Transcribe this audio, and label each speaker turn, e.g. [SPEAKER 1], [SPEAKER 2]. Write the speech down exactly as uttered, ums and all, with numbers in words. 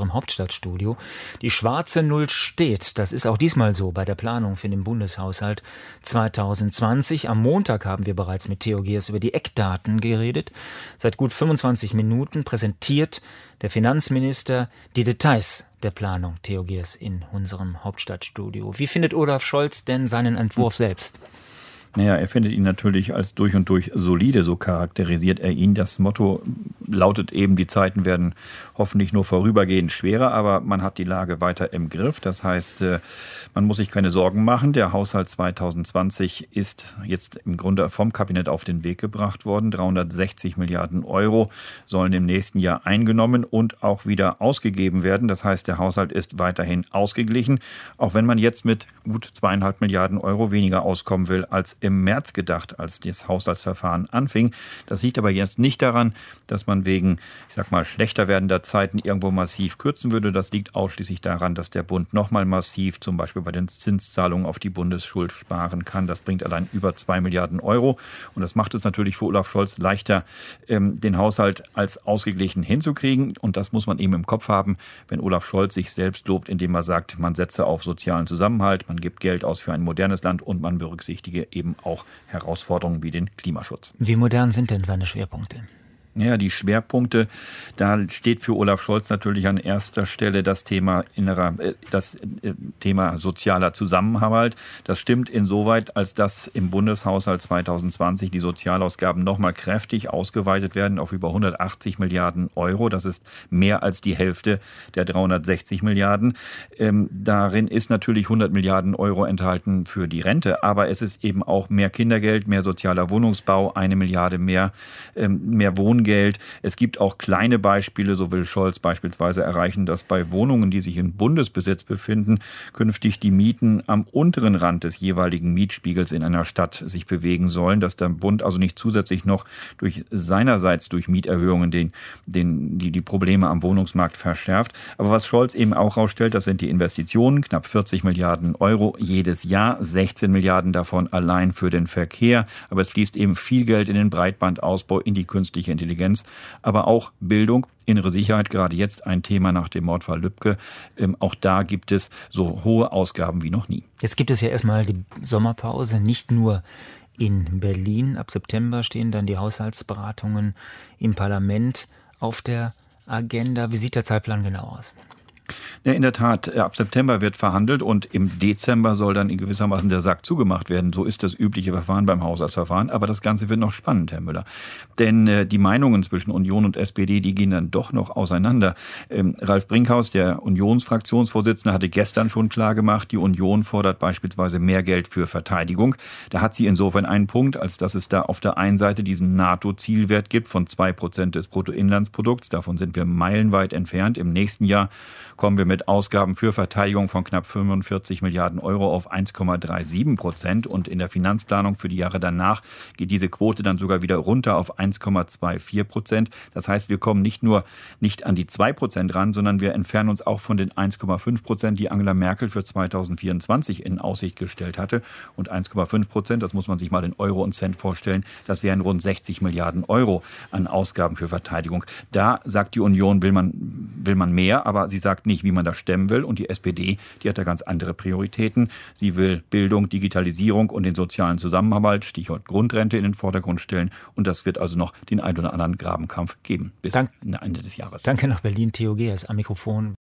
[SPEAKER 1] unserem Hauptstadtstudio. Die schwarze Null steht. Das ist auch diesmal so bei der Planung für den Bundeshaushalt zwanzig zwanzig. Am Montag haben wir bereits mit Theo Geers über die Eckdaten geredet. Seit gut fünfundzwanzig Minuten präsentiert der Finanzminister die Details der Planung, Theo Geers, in unserem Hauptstadtstudio. Wie findet Olaf Scholz denn seinen Entwurf selbst?
[SPEAKER 2] Naja, er findet ihn natürlich als durch und durch solide, so charakterisiert er ihn. Das Motto lautet eben, die Zeiten werden hoffentlich nur vorübergehend schwerer, aber man hat die Lage weiter im Griff. Das heißt, man muss sich keine Sorgen machen. Der Haushalt zwanzig zwanzig ist jetzt im Grunde vom Kabinett auf den Weg gebracht worden. dreihundertsechzig Milliarden Euro sollen im nächsten Jahr eingenommen und auch wieder ausgegeben werden. Das heißt, der Haushalt ist weiterhin ausgeglichen, auch wenn man jetzt mit gut zweieinhalb Milliarden Euro weniger auskommen will als im März gedacht, als das Haushaltsverfahren anfing. Das liegt aber jetzt nicht daran, dass man wegen, ich sag mal, schlechter werdender Zeiten irgendwo massiv kürzen würde. Das liegt ausschließlich daran, dass der Bund nochmal massiv zum Beispiel bei den Zinszahlungen auf die Bundesschuld sparen kann. Das bringt allein über zwei Milliarden Euro. Und das macht es natürlich für Olaf Scholz leichter, den Haushalt als ausgeglichen hinzukriegen. Und das muss man eben im Kopf haben, wenn Olaf Scholz sich selbst lobt, indem er sagt, man setze auf sozialen Zusammenhalt, man gibt Geld aus für ein modernes Land und man berücksichtige eben auch Herausforderungen wie den Klimaschutz.
[SPEAKER 1] Wie modern sind denn seine Schwerpunkte?
[SPEAKER 2] Ja, die Schwerpunkte, da steht für Olaf Scholz natürlich an erster Stelle das Thema innerer, das Thema sozialer Zusammenhalt. Das stimmt insoweit, als dass im Bundeshaushalt zwanzig zwanzig die Sozialausgaben nochmal kräftig ausgeweitet werden auf über hundertachtzig Milliarden Euro. Das ist mehr als die Hälfte der dreihundertsechzig Milliarden. Ähm, darin ist natürlich hundert Milliarden Euro enthalten für die Rente, aber es ist eben auch mehr Kindergeld, mehr sozialer Wohnungsbau, eine Milliarde mehr, ähm, mehr Wohngeld. Geld. Es gibt auch kleine Beispiele, so will Scholz beispielsweise erreichen, dass bei Wohnungen, die sich in Bundesbesitz befinden, künftig die Mieten am unteren Rand des jeweiligen Mietspiegels in einer Stadt sich bewegen sollen, dass der Bund also nicht zusätzlich noch durch seinerseits durch Mieterhöhungen den, den, die, die Probleme am Wohnungsmarkt verschärft. Aber was Scholz eben auch herausstellt, das sind die Investitionen, knapp vierzig Milliarden Euro jedes Jahr, sechzehn Milliarden davon allein für den Verkehr. Aber es fließt eben viel Geld in den Breitbandausbau, in die künstliche Intelligenz. Aber auch Bildung, innere Sicherheit, gerade jetzt ein Thema nach dem Mordfall Lübcke. Ähm, auch da gibt es so hohe Ausgaben wie noch nie.
[SPEAKER 1] Jetzt gibt es ja erstmal die Sommerpause, nicht nur in Berlin. Ab September stehen dann die Haushaltsberatungen im Parlament auf der Agenda. Wie sieht der Zeitplan genau aus?
[SPEAKER 2] Ja, in der Tat, ab September wird verhandelt und im Dezember soll dann in gewissermaßen der Sack zugemacht werden. So ist das übliche Verfahren beim Haushaltsverfahren. Aber das Ganze wird noch spannend, Herr Müller. Denn äh, die Meinungen zwischen Union und S P D, die gehen dann doch noch auseinander. Ähm, Ralf Brinkhaus, der Unionsfraktionsvorsitzende, hatte gestern schon klar gemacht, die Union fordert beispielsweise mehr Geld für Verteidigung. Da hat sie insofern einen Punkt, als dass es da auf der einen Seite diesen NATO-Zielwert gibt von zwei Prozent des Bruttoinlandsprodukts. Davon sind wir meilenweit entfernt. Im nächsten Jahr kommen wir mit Ausgaben für Verteidigung von knapp fünfundvierzig Milliarden Euro auf eins Komma siebenunddreißig Prozent. Und in der Finanzplanung für die Jahre danach geht diese Quote dann sogar wieder runter auf eins Komma vierundzwanzig Prozent. Das heißt, wir kommen nicht nur nicht an die zwei Prozent ran, sondern wir entfernen uns auch von den eins Komma fünf Prozent, die Angela Merkel für zweitausendvierundzwanzig in Aussicht gestellt hatte. Und eins Komma fünf Prozent, das muss man sich mal in Euro und Cent vorstellen, das wären rund sechzig Milliarden Euro an Ausgaben für Verteidigung. Da sagt die Union, will man, will man mehr, aber sie sagt nicht, wie man das stemmen will. Und die S P D, die hat da ganz andere Prioritäten. Sie will Bildung, Digitalisierung und den sozialen Zusammenhalt, Stichwort Grundrente, in den Vordergrund stellen. Und das wird also noch den einen oder anderen Grabenkampf geben bis
[SPEAKER 1] Dank,
[SPEAKER 2] Ende des Jahres.
[SPEAKER 1] Danke nach Berlin, Theo Geers am Mikrofon.